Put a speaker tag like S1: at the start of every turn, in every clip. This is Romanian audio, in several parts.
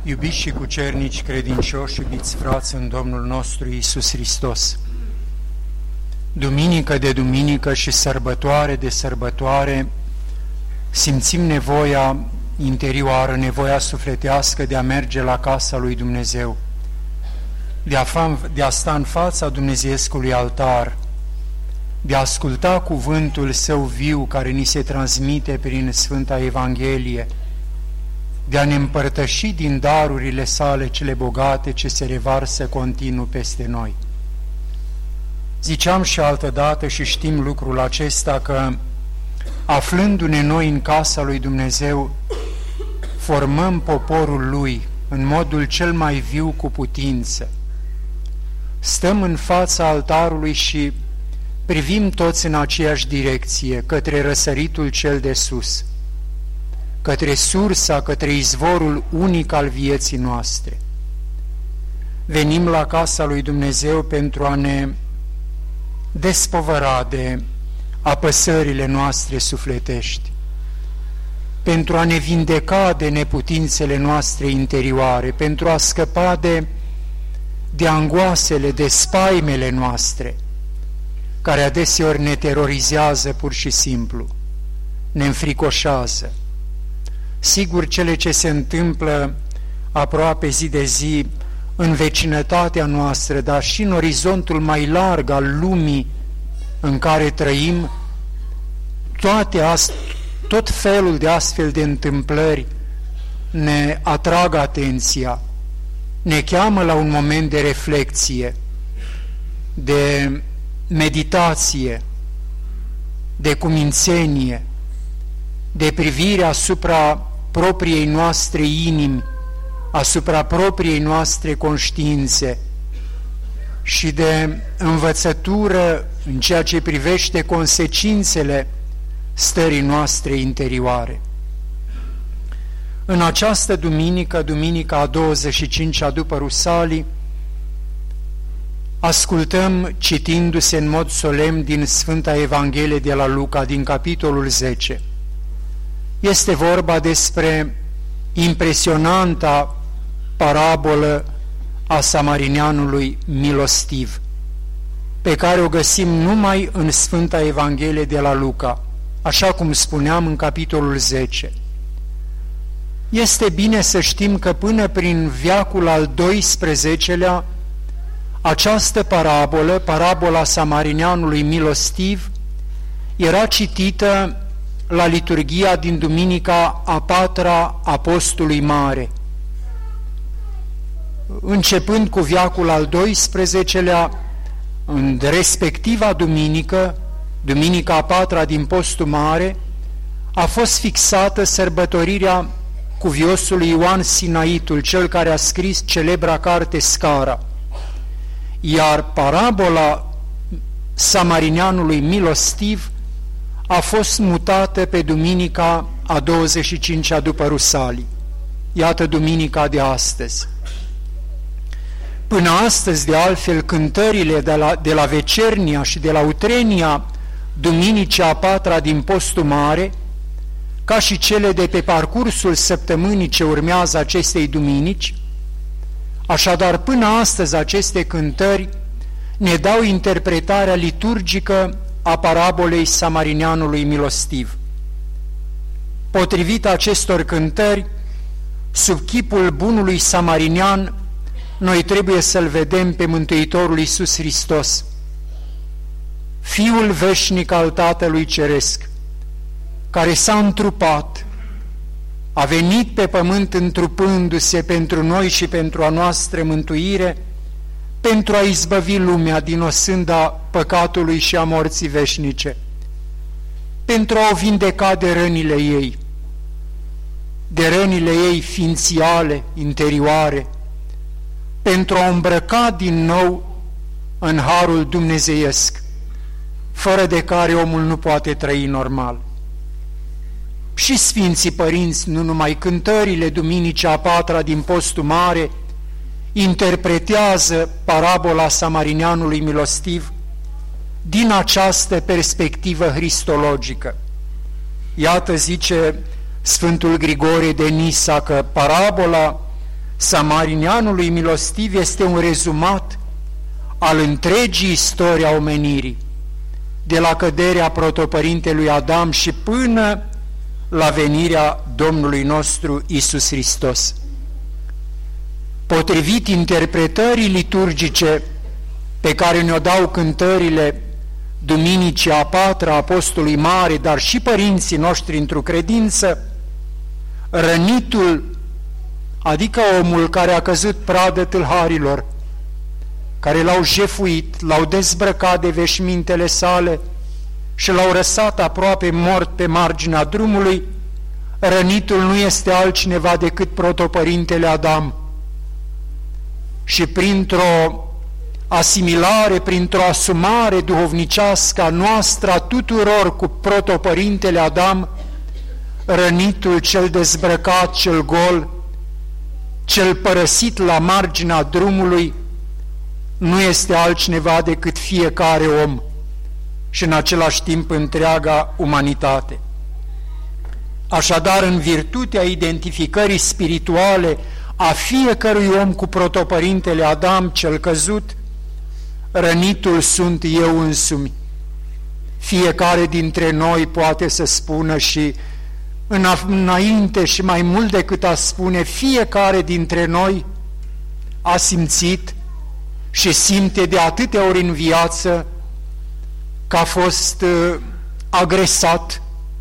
S1: Iubiți și cucernici credincioși, iubiți frați în Domnul nostru Iisus Hristos, duminică de duminică și sărbătoare de sărbătoare simțim nevoia interioară, nevoia sufletească de a merge la casa lui Dumnezeu, de a sta în fața dumnezeiescului altar, de a asculta cuvântul Său viu care ni se transmite prin Sfânta Evanghelie, de a ne împărtăși din darurile Sale cele bogate ce se revarsă continuu peste noi. Ziceam și altădată și știm lucrul acesta că, aflându-ne noi în casa lui Dumnezeu, formăm poporul Lui în modul cel mai viu cu putință. Stăm în fața altarului și privim toți în aceeași direcție, către răsăritul cel de sus, către sursa, către izvorul unic al vieții noastre. Venim la casa lui Dumnezeu pentru a ne despovăra de apăsările noastre sufletești, pentru a ne vindeca de neputințele noastre interioare, pentru a scăpa de angoasele, de spaimele noastre, care adeseori ne terorizează pur și simplu, ne înfricoșează. Sigur, cele ce se întâmplă aproape zi de zi în vecinătatea noastră, dar și în orizontul mai larg al lumii în care trăim, tot felul de astfel de întâmplări ne atrag atenția, ne cheamă la un moment de reflexie, de meditație, de cumințenie, de privire asupra propriei noastre inimi, asupra propriei noastre conștiințe și de învățătură în ceea ce privește consecințele stării noastre interioare. În această duminică, duminica a 25-a după Rusalii, ascultăm citindu-se în mod solemn din Sfânta Evanghelie de la Luca, din capitolul 10. Este vorba despre impresionanta parabolă a samarineanului milostiv, pe care o găsim numai în Sfânta Evanghelie de la Luca, așa cum spuneam în capitolul 10. Este bine să știm că până prin veacul al XII-lea, această parabolă, parabola samarineanului milostiv, era citită la liturghia din duminica a 4-a a Postului Mare. Începând cu veacul al XII-lea, în respectiva duminică, duminica a 4-a din Postul Mare, a fost fixată sărbătorirea cuviosului Ioan Sinaitul, cel care a scris celebra carte Scara. Iar parabola samarineanului milostiv a fost mutată pe duminica a 25-a după Rusalii. Iată duminica de astăzi. Până astăzi, de altfel, cântările de la Vecernia și de la Utrenia duminicii a 4-a din Postul Mare, ca și cele de pe parcursul săptămânii ce urmează acestei duminici, așadar până astăzi aceste cântări ne dau interpretarea liturgică a parabolei samarineanului milostiv. Potrivit acestor cântări, sub chipul bunului samarinean, noi trebuie să-L vedem pe Mântuitorul Iisus Hristos, Fiul veșnic al Tatălui Ceresc, care s-a întrupat, a venit pe pământ întrupându-se pentru noi și pentru a noastră mântuire, pentru a izbăvi lumea din osânda păcatului și a morții veșnice, pentru a o vindeca de rănile ei, de rănile ei ființiale, interioare, pentru a o îmbrăca din nou în harul dumnezeiesc, fără de care omul nu poate trăi normal. Și Sfinții Părinți, nu numai cântările duminicii a 4-a din Postul Mare, interpretează parabola samarineanului milostiv din această perspectivă cristologică. Iată, zice Sfântul Grigorie de Nisa, că parabola samarinianului milostiv este un rezumat al întregii istorii a omenirii, de la căderea protopărintelui Adam și până la venirea Domnului nostru Iisus Hristos. Potrivit interpretării liturgice pe care ne-o dau cântările Duminicii a patra Apostolului Mare, dar și părinții noștri într-o credință, rănitul, adică omul care a căzut pradă tâlharilor, care l-au jefuit, l-au dezbrăcat de veșmintele sale și l-au lăsat aproape mort pe marginea drumului, rănitul nu este altcineva decât protopărintele Adam. Și printr-o asimilare, printr-o asumare duhovnicească a noastră a tuturor cu protopărintele Adam, rănitul cel dezbrăcat, cel gol, cel părăsit la marginea drumului, nu este altcineva decât fiecare om și în același timp întreaga umanitate. Așadar, în virtutea identificării spirituale a fiecărui om cu protopărintele Adam cel căzut, rănitul sunt eu însumi. Fiecare dintre noi poate să spună și înainte și mai mult decât a spune, fiecare dintre noi a simțit și simte de atâtea ori în viață că a fost agresat,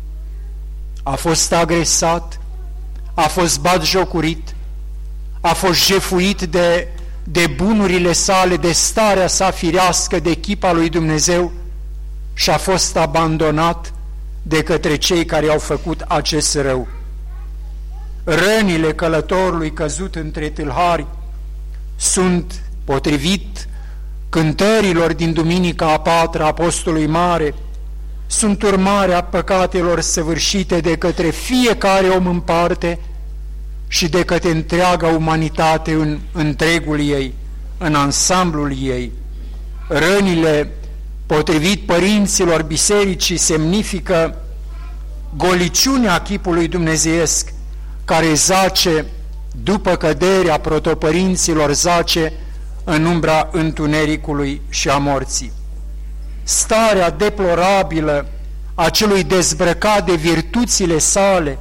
S1: a fost batjocurit, a fost jefuit de bunurile sale, de starea sa firească, de chipa lui Dumnezeu și a fost abandonat de către cei care au făcut acest rău. Rănile călătorului căzut între tâlhari sunt, potrivit cântărilor din Duminica a patra Apostolului Mare, sunt urmarea păcatelor săvârșite de către fiecare om în parte și de către întreaga umanitate în întregul ei, în ansamblul ei. Rănile, potrivit părinților bisericii, semnifică goliciunea chipului dumnezeiesc care zace după căderea protopărinților, zace în umbra întunericului și a morții. Starea deplorabilă a celui dezbrăcat de virtuțile sale,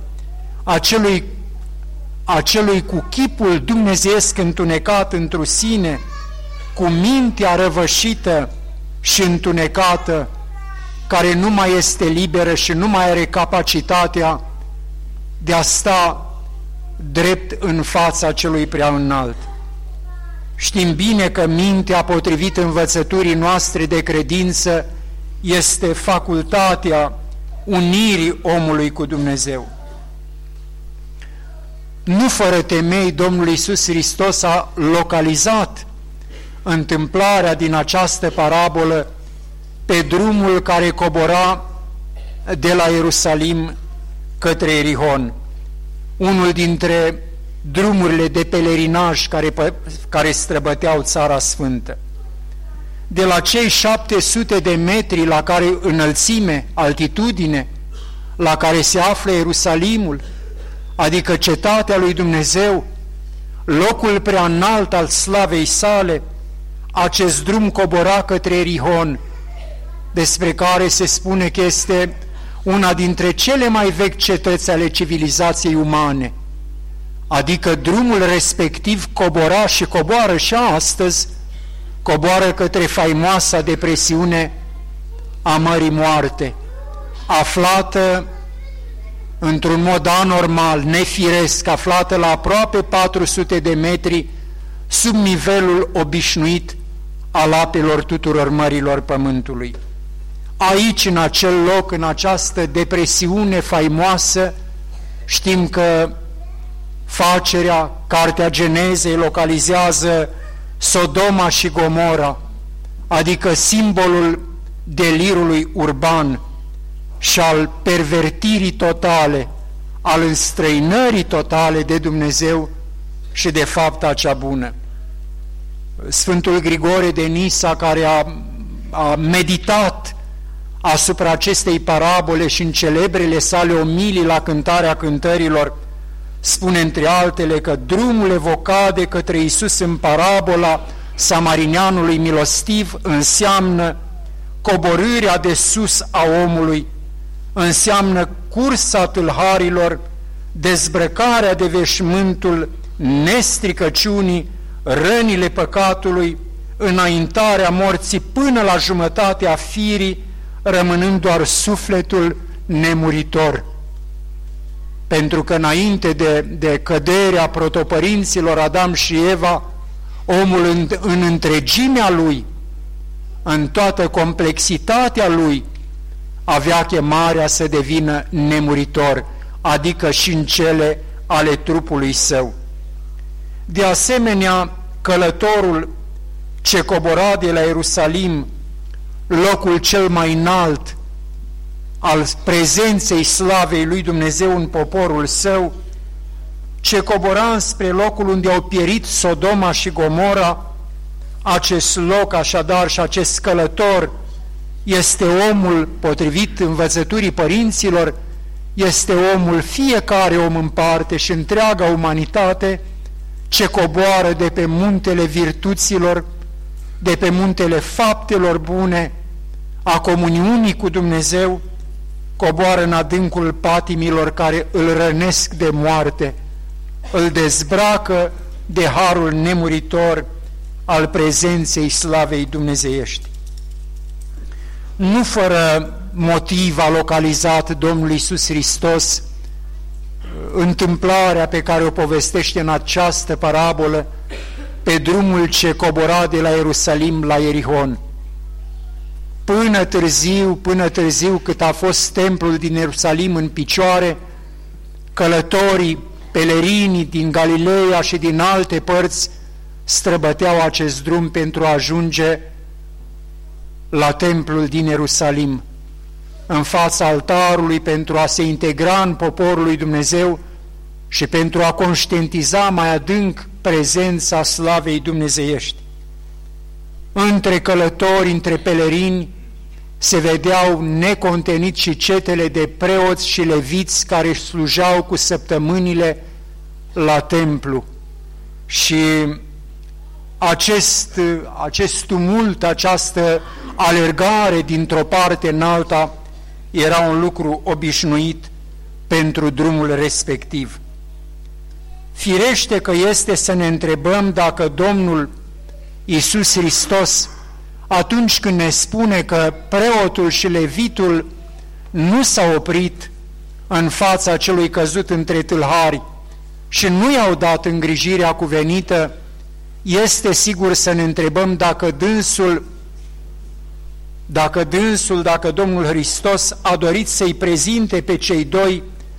S1: a celui cu chipul dumnezeiesc întunecat întru sine, cu mintea răvășită și întunecată, care nu mai este liberă și nu mai are capacitatea de a sta drept în fața celui prea înalt. Știm bine că mintea, potrivit învățăturii noastre de credință, este facultatea unirii omului cu Dumnezeu. Nu fără temei, Domnul Iisus Hristos a localizat întâmplarea din această parabolă pe drumul care cobora de la Ierusalim către Ierihon, unul dintre drumurile de pelerinaj care străbăteau Țara Sfântă. De la cei 700 de metri la care înălțime, altitudine, la care se află Ierusalimul, adică cetatea lui Dumnezeu, locul prea înalt al slavei sale, acest drum cobora către Ierihon, despre care se spune că este una dintre cele mai vechi cetăți ale civilizației umane, adică drumul respectiv cobora și coboară și astăzi, coboară către faimoasa depresiune a Mării Moarte, aflată într-un mod anormal, nefiresc, aflată la aproape 400 de metri sub nivelul obișnuit al apelor tuturor mărilor pământului. Aici, în acel loc, în această depresiune faimoasă, știm că facerea, Cartea Genezei, localizează Sodoma și Gomora, adică simbolul delirului urban și al pervertirii totale, al înstrăinării totale de Dumnezeu și de fapta cea bună. Sfântul Grigore de Nisa, care a meditat asupra acestei parabole și în celebrele sale omilii la Cântarea Cântărilor, spune între altele că drumul evocat de către Iisus în parabola samarineanului milostiv înseamnă coborârea de sus a omului, înseamnă cursa tâlharilor, dezbrăcarea de veșmântul nestricăciunii, rănile păcatului, înaintarea morții până la jumătatea firii, rămânând doar sufletul nemuritor. Pentru că înainte de căderea protopărinților Adam și Eva, omul în întregimea lui, în toată complexitatea lui, avea chemarea să devină nemuritor, adică și în cele ale trupului său. De asemenea, călătorul ce cobora de la Ierusalim, locul cel mai înalt al prezenței slavei lui Dumnezeu în poporul său, ce cobora spre locul unde au pierit Sodoma și Gomora, acest loc așadar și acest călător este omul, potrivit învățăturii părinților, este omul, fiecare om în parte și întreaga umanitate, ce coboară de pe muntele virtuților, de pe muntele faptelor bune, a comuniunii cu Dumnezeu, coboară în adâncul patimilor care îl rănesc de moarte, îl dezbracă de harul nemuritor al prezenței slavei dumnezeiești. Nu fără motiv a localizat Domnul Iisus Hristos întâmplarea pe care o povestește în această parabolă pe drumul ce cobora de la Ierusalim la Ierihon. Până târziu cât a fost templul din Ierusalim în picioare, călătorii, pelerinii din Galileea și din alte părți străbăteau acest drum pentru a ajunge la templul din Ierusalim, în fața altarului, pentru a se integra în poporul lui Dumnezeu și pentru a conștientiza mai adânc prezența slavei dumnezeiești. Între călători, între pelerini, se vedeau necontenit și cetele de preoți și leviți care slujeau cu săptămânile la templu. Și acest tumult, această alergare dintr-o parte în alta era un lucru obișnuit pentru drumul respectiv. Firește că este să ne întrebăm dacă Domnul Iisus Hristos, atunci când ne spune că preotul și levitul nu s-au oprit în fața celui căzut între tâlhari și nu i-au dat îngrijirea cuvenită, este sigur să ne întrebăm dacă Domnul Hristos a dorit să-i prezinte pe cei doi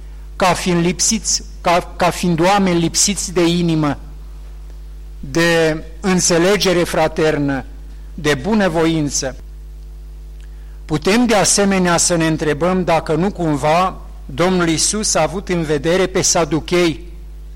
S1: ca fiind oameni lipsiți de inimă, de înțelegere fraternă, de bunăvoință. Putem de asemenea să ne întrebăm dacă nu cumva Domnul Iisus a avut în vedere pe saduchei,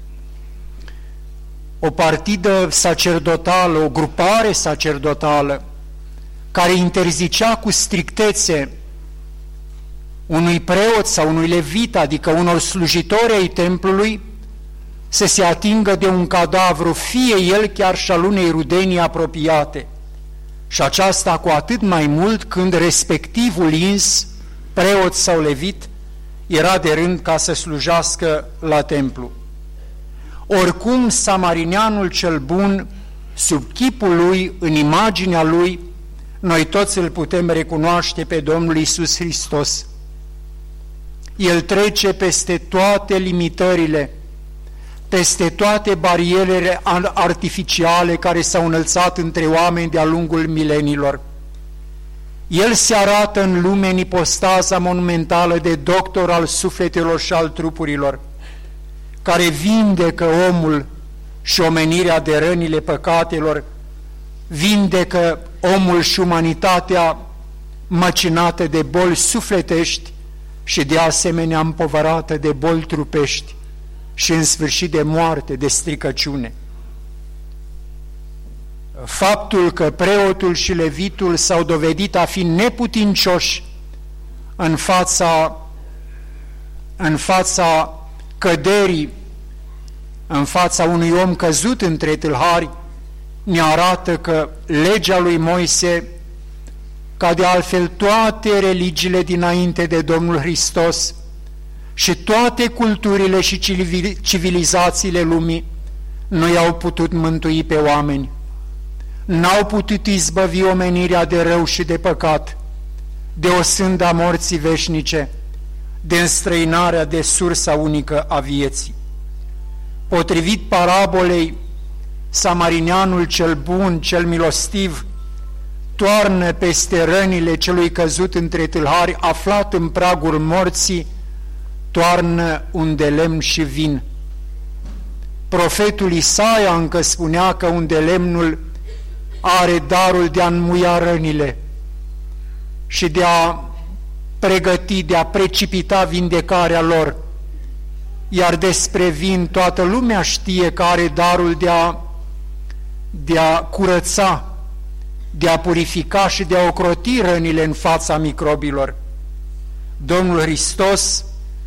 S1: o partidă sacerdotală, o grupare sacerdotală, care interzicea cu strictețe unui preot sau unui levit, adică unor slujitori ai templului, să se atingă de un cadavru, fie el chiar și al unei rudenii apropiate. Și aceasta cu atât mai mult când respectivul ins, preot sau levit, era de rând ca să slujească la templu. Oricum, samarineanul cel bun, sub chipul lui, în imaginea lui, noi toți îl putem recunoaște pe Domnul Iisus Hristos. El trece peste toate limitările, peste toate barierele artificiale care s-au înălțat între oameni de-a lungul milenilor. El se arată în lume în ipostaza monumentală de doctor al sufletelor și al trupurilor, care vindecă omul și omenirea de rănile păcatelor, vindecă omul și umanitatea măcinată de boli sufletești și de asemenea împovărată de boli trupești și în sfârșit de moarte, de stricăciune. Faptul că preotul și levitul s-au dovedit a fi neputincioși în fața căderii în fața unui om căzut între tâlhari, ne arată că legea lui Moise, ca de altfel toate religiile dinainte de Domnul Hristos și toate culturile și civilizațiile lumii, nu i-au putut mântui pe oameni, n-au putut izbăvi omenirea de rău și de păcat, de osânda morții veșnice, de înstrăinarea de sursa unică a vieții. Potrivit parabolei, samarineanul cel bun, cel milostiv, toarnă peste rănile celui căzut între tâlhari, aflat în pragul morții, toarnă un de lemn și vin. Profetul Isaia încă spunea că un de lemnul are darul de a înmuia rănile și de a pregăti, de a precipita vindecarea lor. Iar despre vin toată lumea știe că are darul de a curăța, de a purifica și de a ocroti rănile în fața microbilor. Domnul Hristos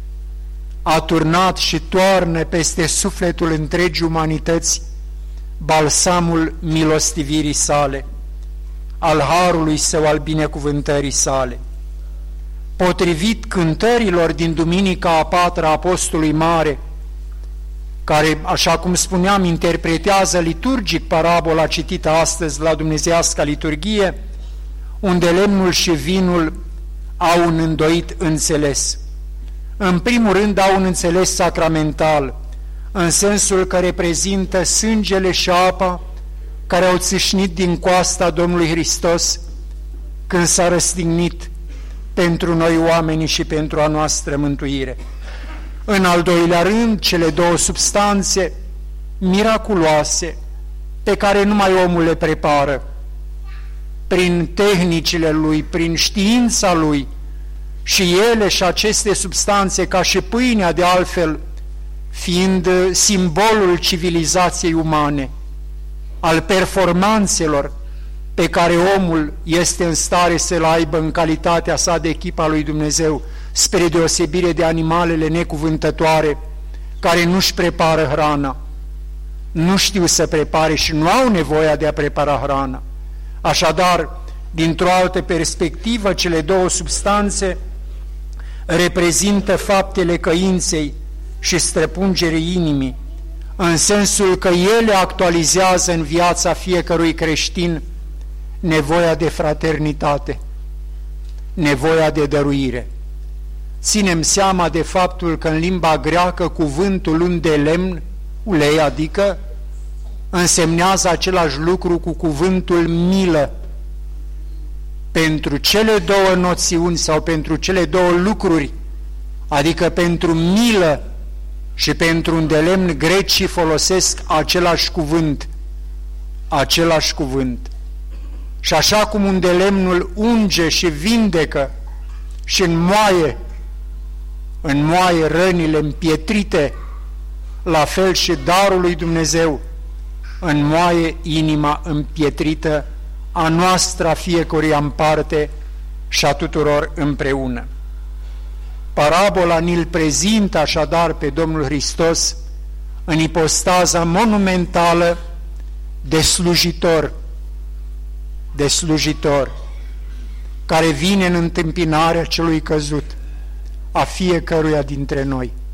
S1: a turnat și toarnă peste sufletul întregii umanități balsamul milostivirii sale, al harului său, al binecuvântării sale. Potrivit cântărilor din Duminica a Patra a Apostolului Mare, care, așa cum spuneam, interpretează liturgic parabola citită astăzi la Dumnezeiasca liturghie, unde lemnul și vinul au un îndoit înțeles. În primul rând au un înțeles sacramental, în sensul că reprezintă sângele și apa care au țâșnit din coasta Domnului Hristos când s-a răstignit pentru noi oamenii și pentru a noastră mântuire. În al doilea rând, cele două substanțe miraculoase pe care numai omul le prepară prin tehnicile lui, prin știința lui, și ele și aceste substanțe, ca și pâinea de altfel, fiind simbolul civilizației umane, al performanțelor pe care omul este în stare să le aibă în calitatea sa de echipa lui Dumnezeu, spre deosebire de animalele necuvântătoare care nu-și prepară hrana, nu știu să prepare și nu au nevoia de a prepara hrana. Așadar, dintr-o altă perspectivă, cele două substanțe reprezintă faptele căinței și străpungerii inimii, în sensul că ele actualizează în viața fiecărui creștin nevoia de fraternitate, nevoia de dăruire. Ținem seama de faptul că în limba greacă cuvântul un de lemn, ulei, adică însemnează același lucru cu cuvântul milă. Pentru cele două noțiuni sau pentru cele două lucruri, adică pentru milă și pentru un de lemn, grecii folosesc același cuvânt, același cuvânt. Și așa cum un de lemnul unge și vindecă și înmoaie rănile împietrite, la fel și darul lui Dumnezeu înmoaie inima împietrită a noastră, a fiecăruia în parte și a tuturor împreună. Parabola ni-l prezintă așadar pe Domnul Hristos în ipostaza monumentală de slujitor, care vine în întâmpinarea celui căzut, a fiecăruia dintre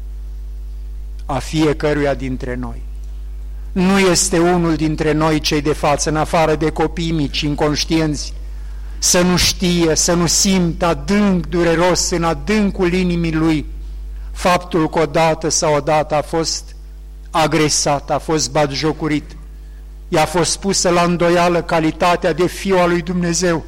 S1: noi. Nu este unul dintre noi, cei de față, în afară de copii mici, inconștienți, să nu știe, să nu simtă adânc dureros în adâncul inimii lui faptul că odată a fost agresat, a fost batjocurit, i-a fost pusă la îndoială calitatea de fiu al lui Dumnezeu,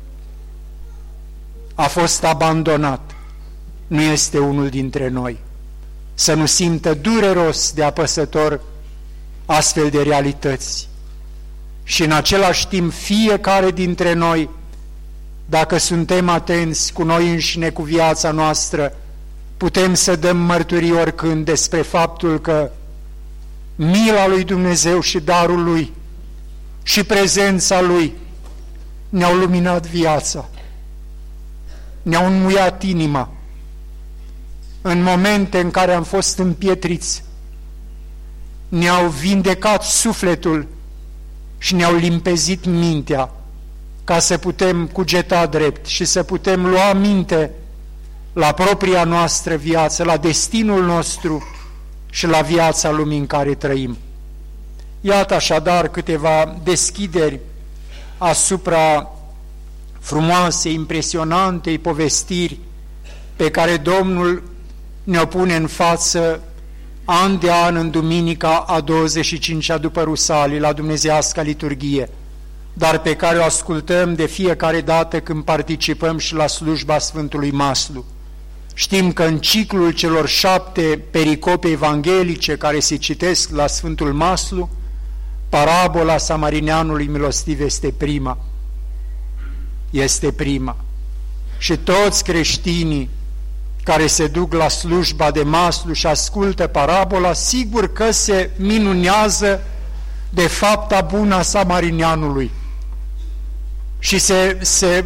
S1: a fost abandonat. Nu este unul dintre noi să nu simtă dureros de apăsător astfel de realități. Și în același timp fiecare dintre noi, dacă suntem atenți cu noi înșine, cu viața noastră, putem să dăm mărturii oricând despre faptul că mila lui Dumnezeu și darul lui și prezența lui ne-au luminat viața, ne-au înmuiat inima în momente în care am fost împietriți, ne-au vindecat sufletul și ne-au limpezit mintea ca să putem cugeta drept și să putem lua minte la propria noastră viață, la destinul nostru și la viața lumii în care trăim. Iată așadar câteva deschideri asupra frumoasei, impresionantei povestiri pe care Domnul ne-o pune în față an de an în duminica a 25-a după Rusalii, la dumnezeiasca liturghie, dar pe care o ascultăm de fiecare dată când participăm și la slujba Sfântului Maslu. Știm că în ciclul celor 7 pericope evanghelice care se citesc la Sfântul Maslu, parabola samarineanului milostiv este prima. Este prima. Și toți creștinii care se duc la slujba de Maslu și ascultă parabola, sigur că se minunează de fapta bună a samarineanului și se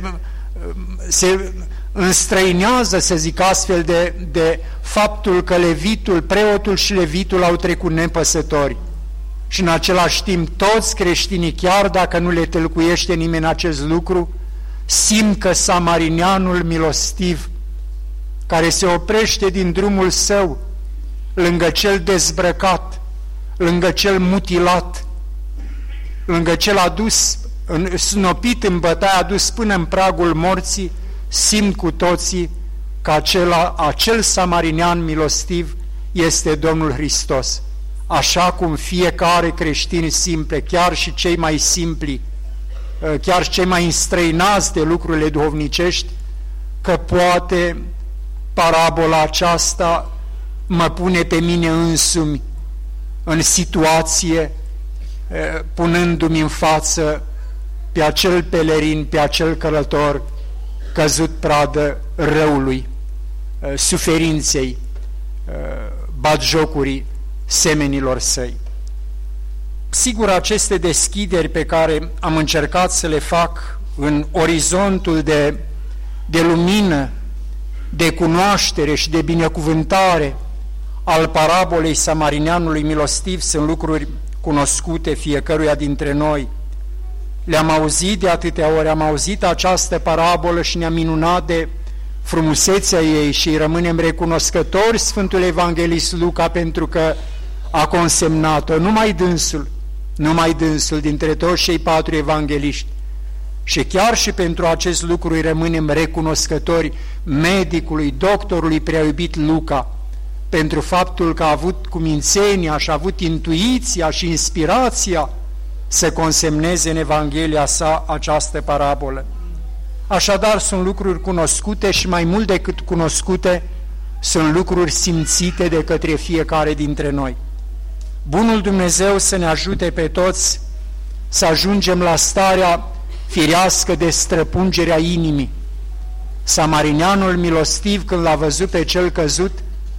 S1: înstrăinează, să zic astfel, de faptul că levitul, preotul și levitul au trecut nepăsători. Și în același timp toți creștinii, chiar dacă nu le tâlcuiește nimeni acest lucru, simt că samarineanul milostiv, care se oprește din drumul său lângă cel dezbrăcat, lângă cel mutilat, lângă cel adus, snopit în bătaie, adus până în pragul morții, simt cu toții că acel samarinean milostiv este Domnul Hristos. Așa cum fiecare creștin simple, chiar și cei mai simpli, chiar și cei mai înstrăinați de lucrurile duhovnicești, că poate parabola aceasta mă pune pe mine însumi în situație, punându-mi în față pe acel pelerin, pe acel călător căzut pradă răului, suferinței, batjocurii semenilor săi. Sigur, aceste deschideri pe care am încercat să le fac în orizontul de lumină, de cunoaștere și de binecuvântare al parabolei samarineanului milostiv sunt lucruri cunoscute fiecăruia dintre noi. Le-am auzit de atâtea ori, am auzit această parabolă și ne-am minunat de frumusețea ei și îi rămânem recunoscători Sfântul Evanghelist Luca pentru că a consemnat-o, numai dânsul dintre toți cei 4 evangeliști. Și chiar și pentru acest lucru îi rămânem recunoscători medicului, doctorului preiubit Luca, pentru faptul că a avut cumințenia și a avut intuiția și inspirația să consemneze în Evanghelia sa această parabolă. Așadar, sunt lucruri cunoscute și mai mult decât cunoscute, sunt lucruri simțite de către fiecare dintre noi. Bunul Dumnezeu să ne ajute pe toți să ajungem la starea firească de străpungere a inimii. Samarineanul milostiv, când l-a văzut pe cel căzut,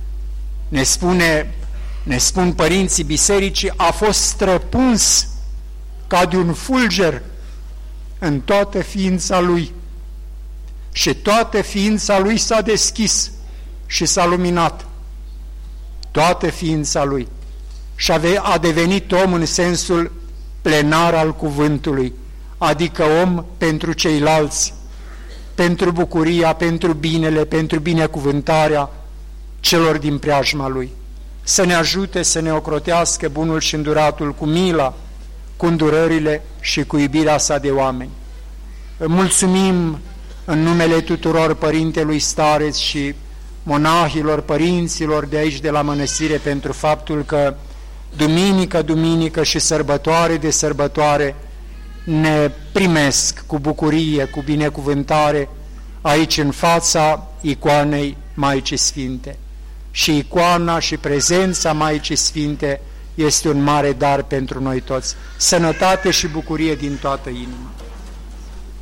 S1: ne spun părinții bisericii, a fost străpuns ca de un fulger în toată ființa lui. Și toată ființa lui s-a deschis și s-a luminat. Toată ființa lui. Și a devenit om în sensul plenar al cuvântului, adică om pentru ceilalți, pentru bucuria, pentru binele, pentru binecuvântarea celor din preajma lui. Să ne ajute să ne ocrotească bunul și înduratul cu mila, cu îndurările și cu iubirea sa de oameni. Mulțumim în numele tuturor părintelui stareț și monahilor, părinților de aici de la mănăstire pentru faptul că duminică și sărbătoare de sărbătoare ne primesc cu bucurie, cu binecuvântare aici în fața icoanei Maicii Sfinte. Și icoana și prezența Maicii Sfinte este un mare dar pentru noi toți. Sănătate și bucurie din toată inima.